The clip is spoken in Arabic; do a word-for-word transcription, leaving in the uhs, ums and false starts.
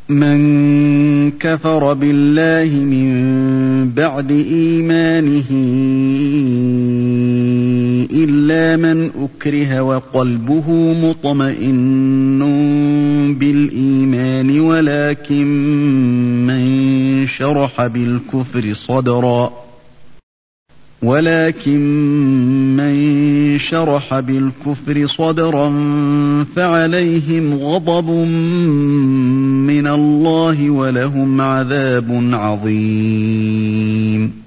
من كفر بالله من بعد إيمانه إلا من أكره وقلبه مطمئن بالإيمان ولكن من شرح بالكفر صدرا ولكن من شرح بالكفر صدرا فعليهم غضب من الله ولهم عذاب عظيم.